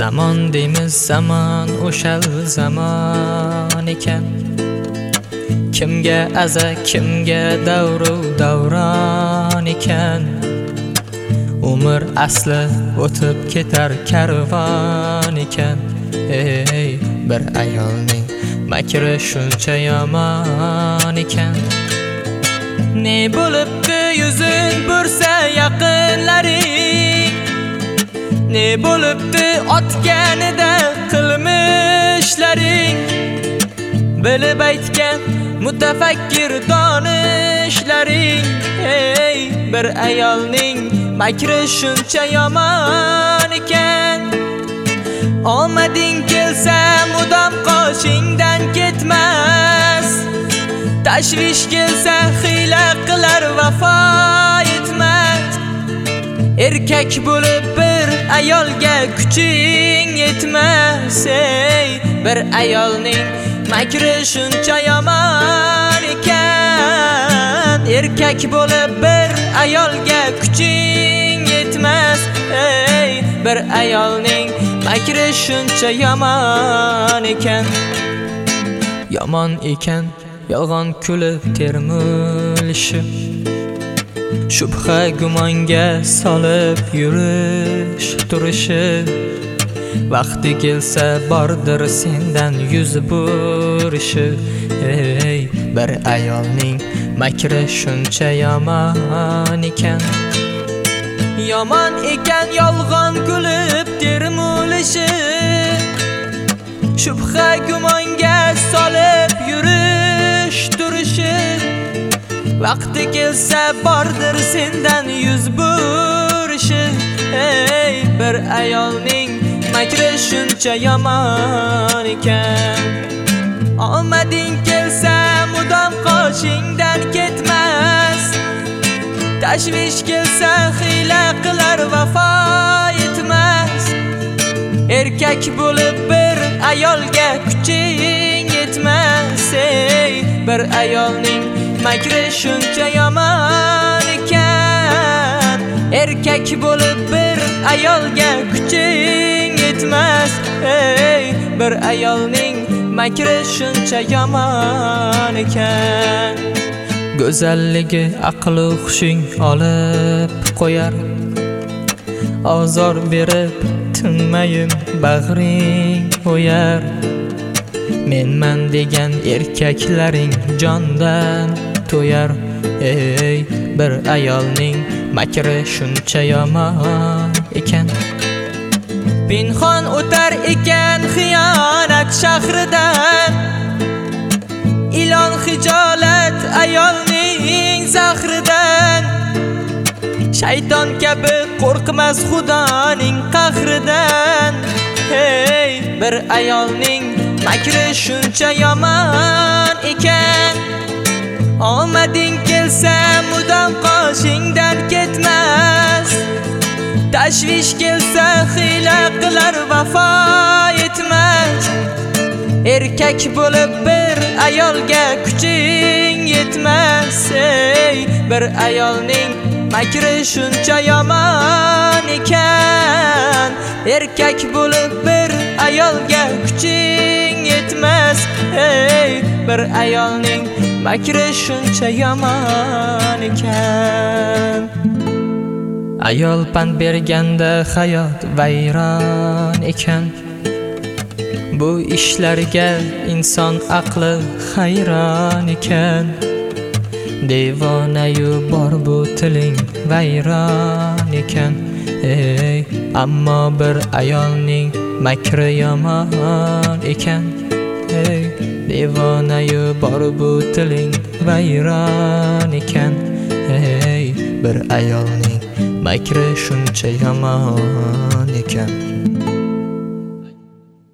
Zamon deymiz zamon o'shal zamon ekan. Kimga aza, kimga davru davron ekan. Umr asli o'tib ketar karvon ekan. Ey, bir ayolning makri shuncha yomon ekan. Ne bo'libdi yuzing bursa yaqinlaring, ne bo'libdi otganida qilmishlaring. Bilib aytgan mutafakkir donishlaring. Ey, bir ayolning makri shuncha yomon ekan. Omading kelsa mudom qoshingdan ketmas, tashvish kelsa hiyla qilar vafo etmas. Erkak bo'lib bir ayolga kuching yetmas. Ey, bir ayolning makri shuncha yomon ekan. Erkak bo'lib bir ayolga kuching yetmas. Ey, bir ayolning makri shuncha yomon ekan. Yomon ekan yolg'on kulib termilishi, shubha gumonga solib yurish turishi. Vaqti kelsa bordir sendan yuz burishi. Ey, bir ayolning makri shuncha yomon ekan. Yomon ekan yolg'on kulib termilishi, shubha gumonga solib yurish turishi. Vaqti kelsa bordir sendan yuz burishi. Ey, bir ayolning makri shuncha yomon ekan. Omading kelsa mudom qoshingdan ketmas, tashvish kelsa hiyla qilar vafo etmas. Erkak bo'lib bir ayolga kuching yetmas. Ey, bir ayolning makri shuncha yomon ekan. Erkak bo'lib bir ayolga kuching yetmas. Ey, bir ayolning makri shuncha yomon ekan. Go'zalligi aql hushing olib qo'yar, ozor berib tinmayin bag'ring o'yar. Menman degan erkaklaring jondan to'yar. Ey, bir ayolning makri shuncha yomon ekan. Pinhon o'tar ekan xiyonat shahridan, ilon hijolat ayolning zahridan. Shayton kabi qo'rqmas xudoning qahridan. Hey, bir ayolning makri shuncha yomon ekan. Omading kelsa mudom qoshingdan ketmas, tashvish kelsa hiyla qilar vafo etmas. Erkak bo'lib bir ayolga kuching yetmas. Ey, bir ayolning makri shuncha yomon ekan. Erkak bo'lib bir ayolga kuching yetmas. Ey, bir ayolning makri shuncha yomon ekan. Ayol pand berganda hayot vayron ekan. Bu ishlarga inson aqli hayron ekan. Devonayu bor bu tiling vayron ekan. Ey, ammo bir ayolning makri yomon ekan. Ey, devonayu bor bu tiling vayron ekan. Ey, bir ayolning makri shuncha yomon ekan.